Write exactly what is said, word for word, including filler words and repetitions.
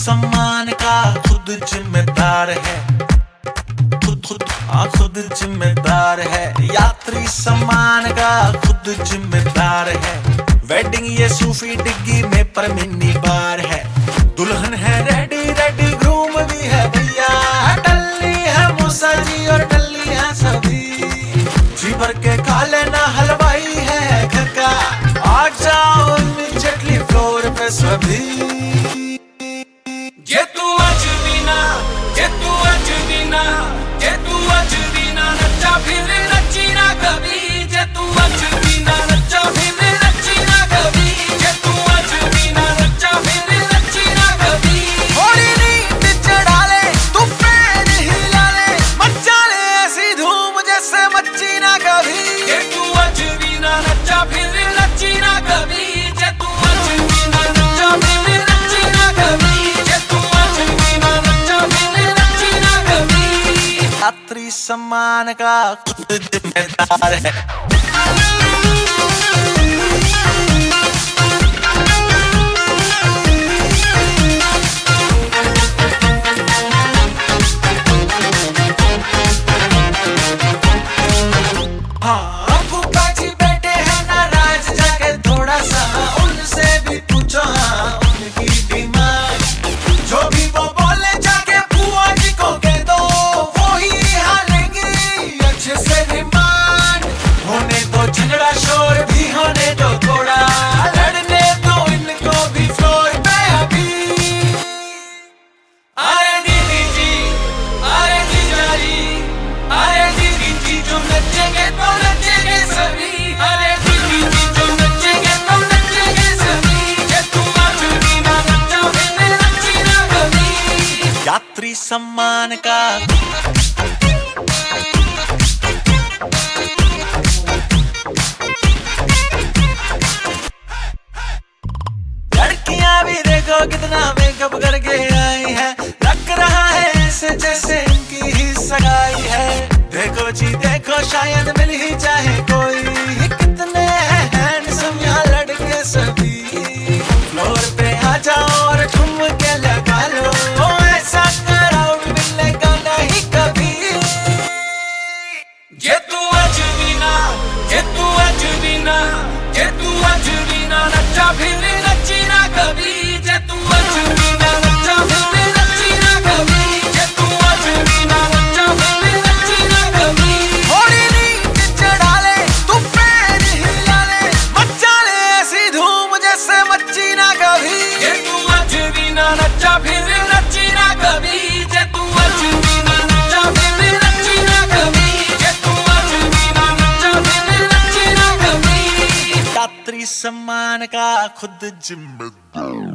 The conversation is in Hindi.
सम्मान का खुद जिम्मेदार है, खुद खुद हाँ खुद जिम्मेदार है। यात्री सम्मान का खुद जिम्मेदार है। वेडिंग ये सूफी डिग्गी में पर मिनी बार है। दुल्हन है रेडी रेडी, ग्रूम भी है भैया। टल्ली है मूसा जी और टल्ली है सभी। जी भर के खा लेना हलवाई है घर का। आ जाओ इमीडिएटली फ्लोर पे सभी। जे तू अजूबी ना, जे तू अजूबी ना, जे तू अजूबी ना, नच्चा फिर नच्ची ना कभी। जे तू अजूबी ना, नच्चा फिर नच्ची ना कभी। जे तू अजूबी ना, नच्चा फिर नच्ची ना कभी। थोड़ी नींद चढ़ा ले, तू पैर हिला ले, मचा ले ऐसी धूम जैसे मच्ची ना कभी। जे तू अजूबी ना, नच्चा फिर नच्ची ना कभी। जे तू अजूबी ना, नच्चा फिर नच्ची ना कभी। जे तू अजूबी ना, नच्चा फिर नच्ची ना कभी। यात्री सम्मान का खुद जिम्मेदार है। हाँ फूफा जी बैठे हैं नाराज, जाके थोड़ा सा उनसे भी पूछो हाँ उनकी डिमांड। जो भी वो बोले जाके बुआ जी को कह दो, वो ही हालेंगे अच्छे से रिमांड। होने दो झगड़ा शोर भी होने दो थोड़ा, लड़ने दो इनको भी फ्लोर पे अभी। आए दीदी जी, आए जीजा जी, आए दीदी जी, जो नचेंगे तो नचेंगे सभी। अरे दीदी जी, जो नचेंगे तो नचेंगे सभी। जे तू अजूबी ना, नच्चा फिर नच्ची ना कभी। यात्री सम्मान का लड़कियां भी देखो कितना मेकअप करके आई है। लग रहा है ऐसे जैसे इनकी ही सगाई है। देखो जी देखो शायद मिल ही जाए कोई। कितने हैंडसम यहाँ लड़के सभी। फ्लोर पे आ जाओ और ठुमके लगा लो, ऐसा क्राउड मिलेगा नहीं कभी। जे तू अजूबी ना, जे तू अजूबी ना, जे तू अजूबी ना, नच्चा फिर नच्ची ना कभी। जे तू अजूबी ना, नच्चा फिर नच्ची ना कभी। जे तू अजूबी ना, नच्चा फिर नच्ची ना कभी। थोड़ी नींद चढ़ा ले, तू पैर हिला ले, मचा ले ऐसी धूम जैसे मच्ची ना कभी। जे तू अजूबी ना, नच्चा फिर नच्ची ना कभी। जे तू अजूबी ना, नच्चा फिर नच्ची ना कभी। जे तू अजूबी ना, नच्चा फिर नच्ची ना कभी। यात्री सम्मान का खुद जिम्मेदार।